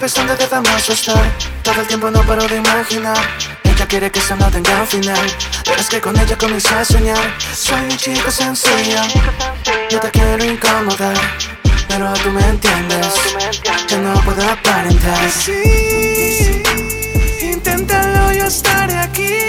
sabes dónde debemos estar. Todo el tiempo no paro de imaginar. Ella quiere que esto no tenga un final, pero es que con ella comienzo a soñar. Soy un chico sencillo, yo te quiero incomodar, pero tú me entiendes, yo no puedo aparentar. Sí, inténtalo, yo estaré aquí.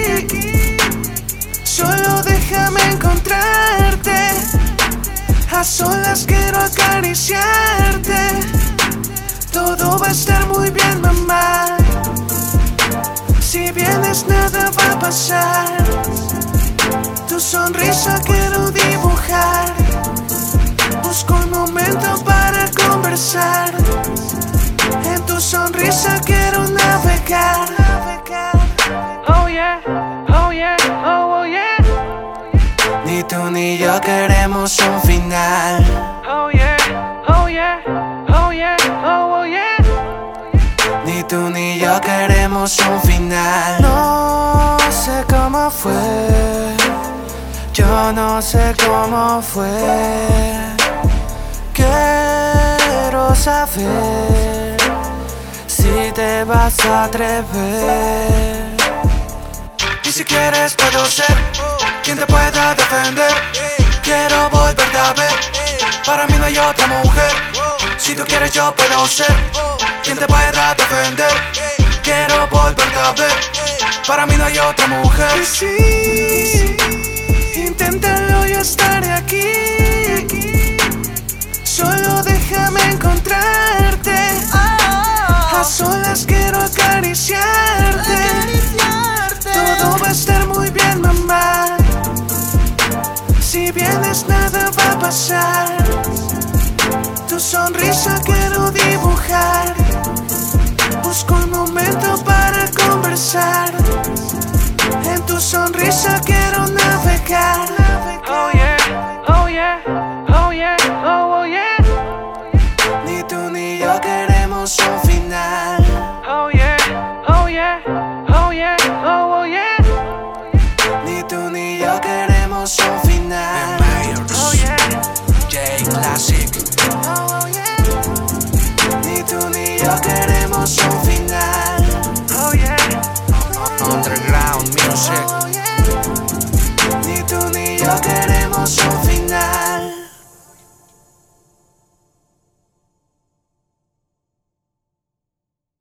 Solo déjame encontrarte. A solas quiero acariciarte. Todo va a estar muy bien, mamá. Si vienes nada va a pasar. Tu sonrisa quiero dibujar. Busco un momento para conversar. En tu sonrisa quiero navegar. Oh yeah, oh yeah, oh yeah. Ni tú ni yo queremos un final. Oh yeah, oh yeah, oh yeah, oh yeah. Ni tú ni yo queremos un final. No sé cómo fue, yo no sé cómo fue. Quiero saber si te vas a atrever. Y si quieres puedo ser quien te pueda defender. Quiero volverte a ver, para mí no hay otra mujer. Si tú quieres yo puedo ser quien te pueda defender. Quiero volverte a ver, para mí no hay otra mujer. Y sí, inténtalo, yo estaré aquí. Solo déjame encontrarte. A solas quiero acariciarte. Todo va a estar muy bien, mamá. Si vienes nada va a pasar. Tu sonrisa quiero dibujar. Busco un momento para conversar. En tu sonrisa quiero navegar. Oh yeah, oh yeah, oh yeah, oh yeah. Ni tú ni yo queremos un final. Oh yeah, oh yeah, oh yeah, oh yeah. Ni tú ni yo queremos un final. Oh yeah, J Classic. Oh yeah. Ni tú ni yo queremos un final. Oh yeah. Underground music. Ni tú ni yo queremos